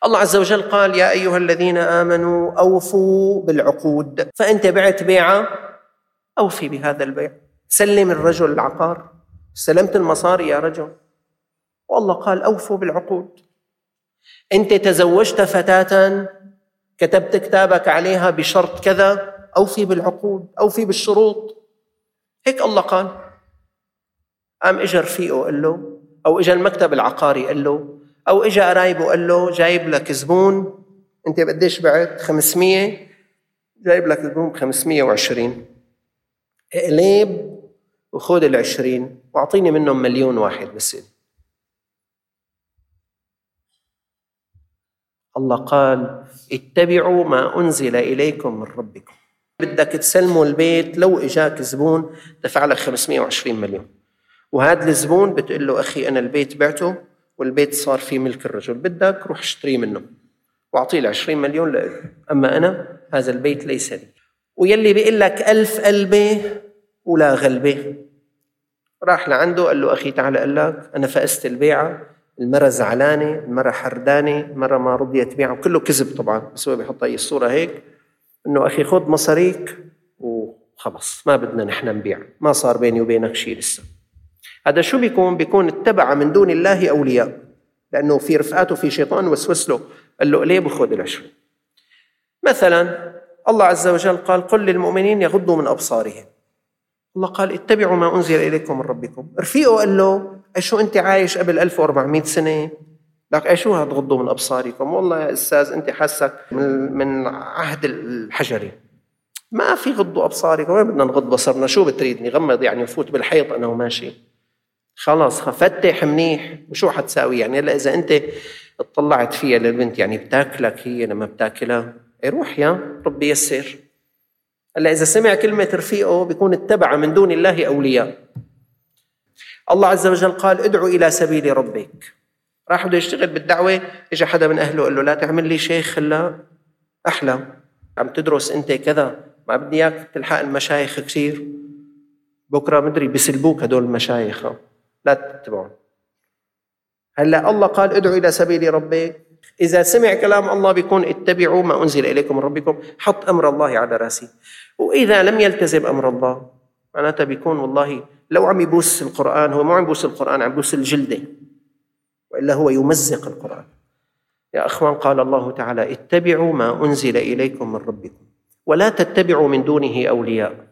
الله عز وجل قال: يا أيها الذين آمنوا أوفوا بالعقود. فأنت بعت بيعة، أوفي بهذا البيع. سلم الرجل العقار، سلمت المصاري يا رجل، والله قال: أوفوا بالعقود. أنت تزوجت فتاة، كتبت كتابك عليها بشرط كذا، أوفي بالعقود، أوفي بالشروط. هيك الله قال. قام إجا رفيقه قال له، أو إجا المكتب العقاري قال له، أو إجا قرايبه قال له: جايب لك زبون، أنت قديش بعت؟ 500، جايب لك زبون ب520، اقلب وخذ 20 واعطيني منهم 1,000,000 بس. الله قال: اتبعوا ما أنزل إليكم من ربكم. بدك تسلموا البيت، لو إجاك زبون دفع لك 520 مليون، وهذا الزبون بتقول له: أخي أنا البيت بعته والبيت صار في ملك الرجل، بدك روح اشتري منه واعطيه 20 مليون لك، أما أنا هذا البيت ليس لي. ويلي بيقول لك 1000 قلبة ولا غلبة، راح لعنده قال له: أخي تعال، قال لك أنا فقست البيعة، المرة زعلانة، المرة حردانة، المرة ما رضيت بيعة، وكله كذب طبعا، بس هو بيحط أي الصورة هيك إنه أخي خذ مصاريك وخلص، ما بدنا نحن نبيع، ما صار بيني وبينك شيء لسه. هذا شو بيكون اتبع من دون الله أولياء، لأنه في رفقاته في شيطان وسوس له، قال له: قليب وخذ 20. مثلا الله عز وجل قال: قل للمؤمنين يغضوا من أبصارهم. الله قال: اتبعوا ما أنزل إليكم من ربكم. رفيقه قال له: شو أنت عايش قبل 1400 سنة؟ لك شو هتغضوا من أبصاركم؟ والله يا أستاذ أنت حاسك من عهد الحجري، ما في غضوا أبصاركم، ما بدنا نغض بصرنا، شو بتريدني غمض يعني وفوت بالحيط أنا وماشي؟ خلاص فتح منيح، وشو حتساوي يعني؟ هلا إذا أنت اطلعت فيها للبنت يعني بتاكلك هي لما بتاكلها، روح يا ربي يسر. هلا إذا سمع كلمة رفيقه بيكون اتبع من دون الله أولياء. الله عز وجل قال: ادعو إلى سبيل ربك. راح بده يشتغل بالدعوة، إجا حدا من أهله قال له: لا تعمل لي شيخ، خلا أحلى، عم تدرس أنت كذا، ما بدي إياك تلحق المشايخ كثير، بكرة مدري بيسلبوك هدول المشايخ، لا تتبعون. هلا الله قال: ادعو إلى سبيل ربك. إذا سمع كلام الله بيكون اتبعوا ما أنزل إليكم من ربكم، حط أمر الله على راسي. وإذا لم يلتزم أمر الله معناتها بيكون والله لو عم يبوس القرآن، هو مو عم يبوس القرآن، عم يبوس الجلدة، وإلا هو يمزق القرآن. يا أخوان، قال الله تعالى: اتبعوا ما أنزل إليكم من ربكم ولا تتبعوا من دونه أولياء.